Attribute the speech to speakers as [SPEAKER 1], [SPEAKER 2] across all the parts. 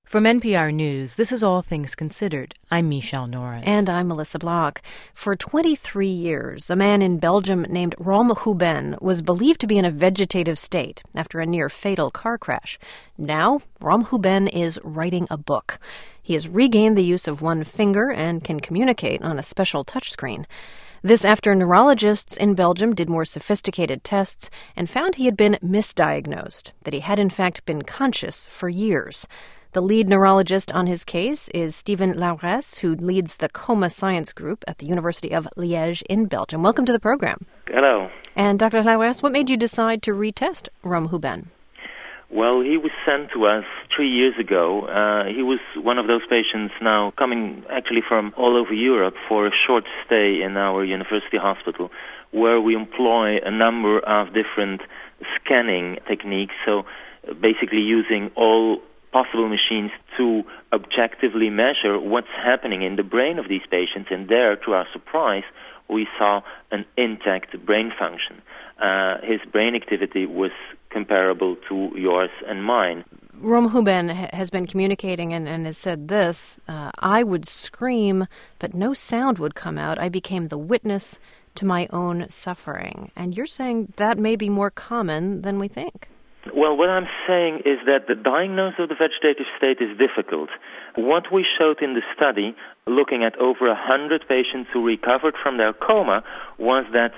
[SPEAKER 1] From NPR News, this is All Things Considered. I'm Michelle Norris.
[SPEAKER 2] And I'm Melissa Block. For 23 years, a man in Belgium named Rom Huben was believed to be in a vegetative state after a near-fatal car crash. Now, Rom Huben is writing a book. He has regained the use of one finger and can communicate on a special touchscreen. This after neurologists in Belgium did more sophisticated tests and found he had been misdiagnosed, that he had in fact been conscious for years. The lead neurologist on his case is Steven Laurès, who leads the Coma Science Group at the University of Liège in Belgium. Welcome to the program.
[SPEAKER 3] Hello.
[SPEAKER 2] And Dr. Laurès, what made you decide to retest Rom Huben?
[SPEAKER 3] Well, he was sent to us 3 years ago. He was one of those patients now coming actually from all over Europe for a short stay in our university hospital, where we employ a number of different scanning techniques. So basically using all possible machines to objectively measure what's happening in the brain of these patients. And there, to our surprise, we saw an intact brain function. His brain activity was comparable to yours and mine.
[SPEAKER 2] Rom Huben has been communicating and has said this, I would scream, but no sound would come out. I became the witness to my own suffering. And you're saying that may be more common than we think.
[SPEAKER 3] Well, what I'm saying is that the diagnosis of the vegetative state is difficult. What we showed in the study, looking at over 100 patients who recovered from their coma, was that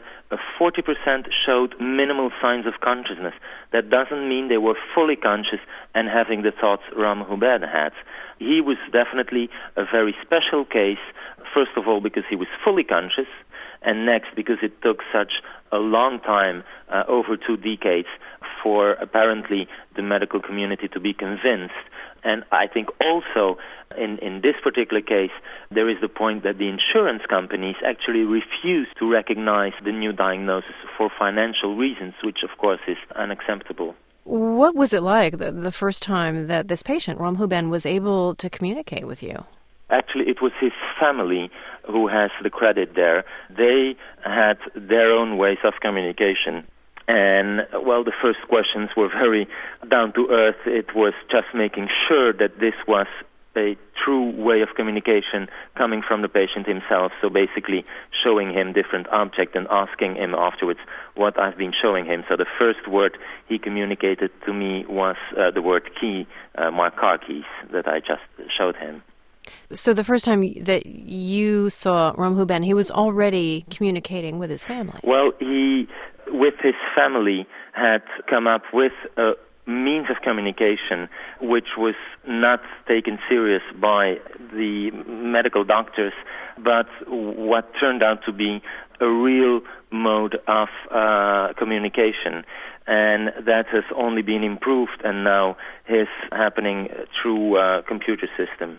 [SPEAKER 3] 40% showed minimal signs of consciousness. That doesn't mean they were fully conscious and having the thoughts Rom Huben had. He was definitely a very special case, first of all because he was fully conscious, and next because it took such a long time, over 2 decades, for apparently the medical community to be convinced. And I think also in this particular case, there is the point that the insurance companies actually refuse to recognize the new diagnosis for financial reasons, which of course is unacceptable.
[SPEAKER 2] What was it like the first time that this patient, Rom Huben, was able to communicate with you?
[SPEAKER 3] Actually, it was his family who has the credit there. They had their own ways of communication. And, well, the first questions were very down to earth. It was just making sure that this was a true way of communication coming from the patient himself. So basically showing him different objects and asking him afterwards what I've been showing him. So the first word he communicated to me was the word key, my car keys that I just showed him.
[SPEAKER 2] So the first time that you saw Rom Huben, he was already communicating with his family.
[SPEAKER 3] Well, he, with his family, had come up with a means of communication which was not taken serious by the medical doctors, but what turned out to be a real mode of communication. And that has only been improved and now is happening through a computer system.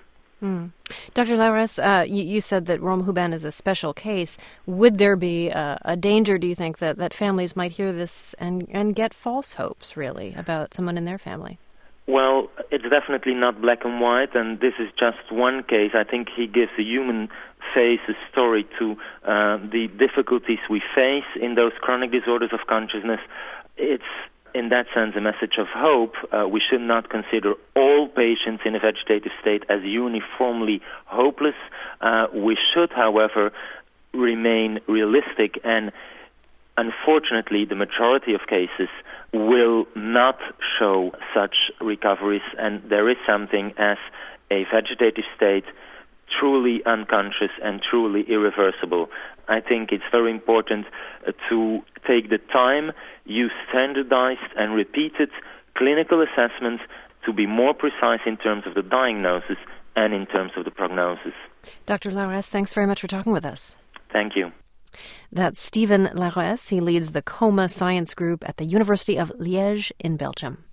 [SPEAKER 2] Dr. Laurès, you said that Rom Huben is a special case. Would there be a danger, do you think, that families might hear this and get false hopes, really, about someone in their family?
[SPEAKER 3] Well, it's definitely not black and white, and this is just one case. I think he gives a human face, a story to the difficulties we face in those chronic disorders of consciousness. It's in that sense, a message of hope. We should not consider all patients in a vegetative state as uniformly hopeless. We should, however, remain realistic, and unfortunately, the majority of cases will not show such recoveries, and there is something as a vegetative state truly unconscious and truly irreversible. I think it's very important to take the time, use standardized and repeated clinical assessments to be more precise in terms of the diagnosis and in terms of the prognosis.
[SPEAKER 2] Dr. Laurès, thanks very much for talking with us.
[SPEAKER 3] Thank you.
[SPEAKER 2] That's Steven Laurès. He leads the Coma Science Group at the University of Liège in Belgium.